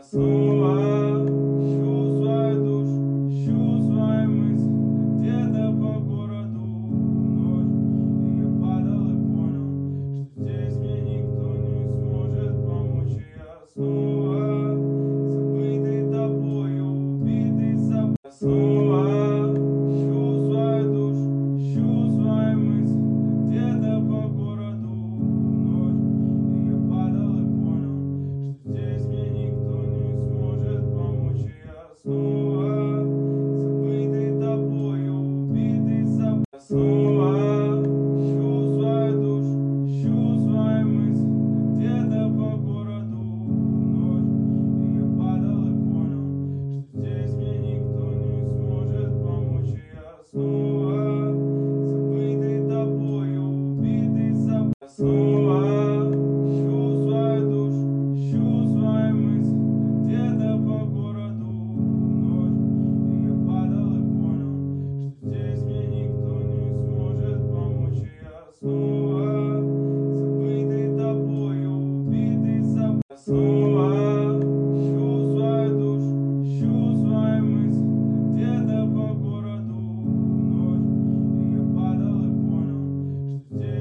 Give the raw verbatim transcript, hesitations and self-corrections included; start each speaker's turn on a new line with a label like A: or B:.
A: снова ищу свою душу, ищу свои мысли где-то по городу ночь. И я падал и понял, что здесь мне никто не сможет помочь. И я снова забытый тобою, убитый собой. Я снова ищу свою душу, ищу свои мысли где-то по городу ночь. И я падал и понял, что здесь мне никто не сможет помочь. И я снова забытый тобою, убитый собой.